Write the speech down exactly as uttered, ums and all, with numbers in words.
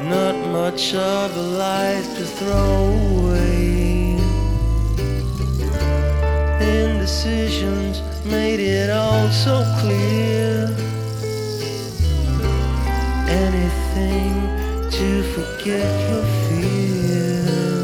not much of a life to throw away. Indecisions made it all so clear. Anything to forget your fear.